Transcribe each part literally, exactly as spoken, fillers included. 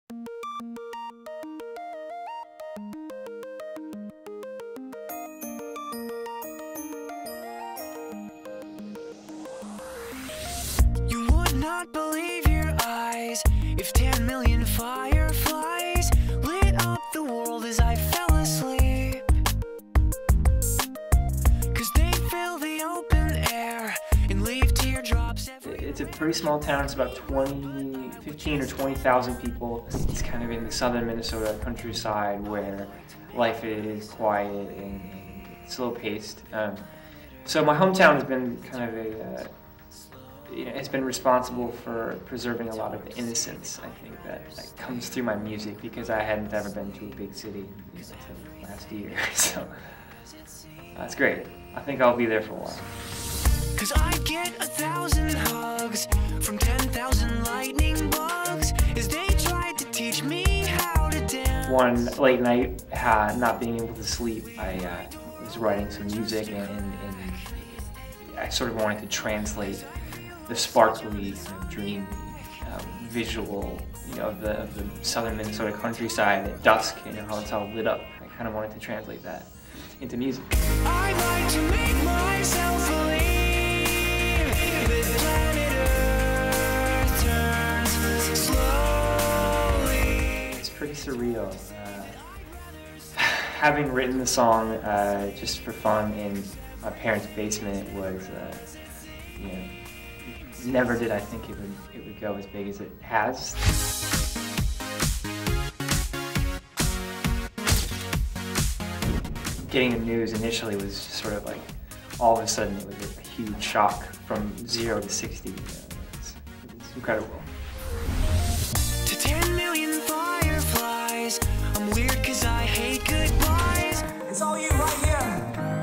You would not believe your eyes if ten million fireflies lit up the world as I fell asleep. Cause they fill the open air and leave teardrops everywhere. It's a pretty small town. It's about twenty, fifteen or twenty thousand people. It's kind of in the southern Minnesota countryside where life is quiet and slow-paced. Um, so my hometown has been kind of a, uh, you know, it's been responsible for preserving a lot of the innocence, I think, that, that comes through my music, because I hadn't ever been to a big city, you know, until last year. So that's great. I think I'll be there for a while. Cause I get a thousand hugs from ten thousand lightning bugs as they tried to teach me how to dance. One late night, uh, not being able to sleep, I uh, was writing some music, and, and, and I sort of wanted to translate the sparkly, kind of dreamy um, visual, you know, of the, of the southern Minnesota countryside at dusk, you know, how it's all lit up. I kind of wanted to translate that into music. I'd like to make myself believe that planet Earth turns slowly. It's pretty surreal. Uh, having written the song uh, just for fun in my parents' basement was, uh, you know, never did I think it would it would go as big as it has. Getting the news initially was sort of like, all of a sudden it was a huge shock from zero to sixty. You know, it's, it's incredible. To ten million fireflies, I'm weird cause I hate goodbyes. It's all you right here.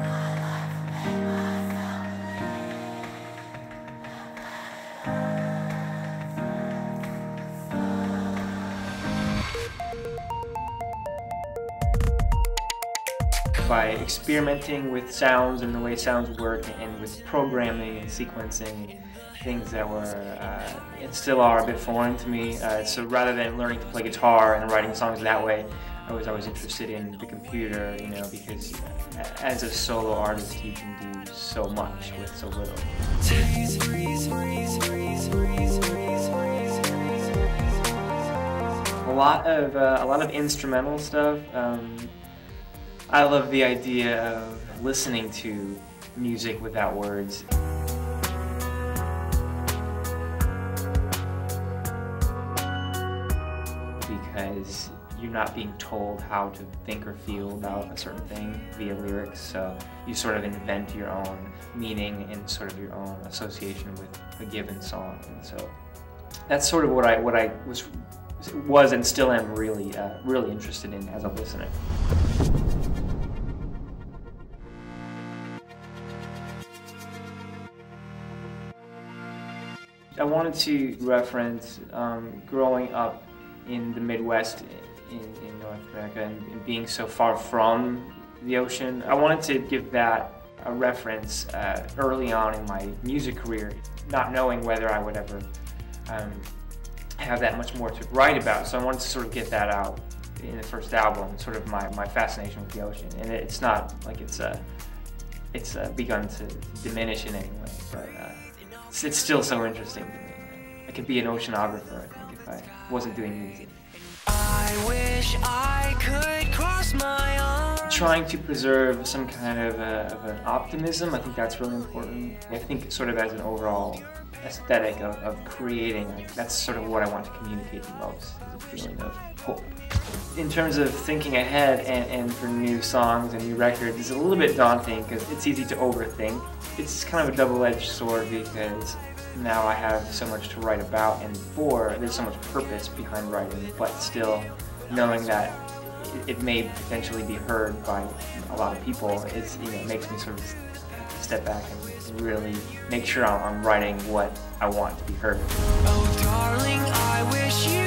By experimenting with sounds and the way sounds work, and with programming and sequencing, things that were uh, and still are a bit foreign to me. Uh, so rather than learning to play guitar and writing songs that way, I was always interested in the computer, you know, because as a solo artist you can do so much with so little. A lot of uh, a lot of instrumental stuff. Um, I love the idea of listening to music without words. Because you're not being told how to think or feel about a certain thing via lyrics, so you sort of invent your own meaning and sort of your own association with a given song. And so that's sort of what I what I was was and still am really uh, really interested in as a listener. I wanted to reference um, growing up in the Midwest in, in North America and, and being so far from the ocean. I wanted to give that a reference uh, early on in my music career, not knowing whether I would ever um, have that much more to write about. So I wanted to sort of get that out in the first album, sort of my, my fascination with the ocean. And it's not like it's, uh, it's uh, begun to diminish in any way, but uh, it's, it's still so interesting to me. I could be an oceanographer, I think, if I wasn't doing music. I wish I could cross my arms. Trying to preserve some kind of, a, of an optimism, I think that's really important. I think sort of as an overall aesthetic of, of creating, like, that's sort of what I want to communicate the most, is a feeling of hope. In terms of thinking ahead and, and for new songs and new records, it's a little bit daunting because it's easy to overthink. It's kind of a double-edged sword because now I have so much to write about and for, there's so much purpose behind writing, but still knowing that it may potentially be heard by a lot of people, is, you know, makes me sort of step back and really make sure I'm writing what I want to be heard. Oh darling, I wish you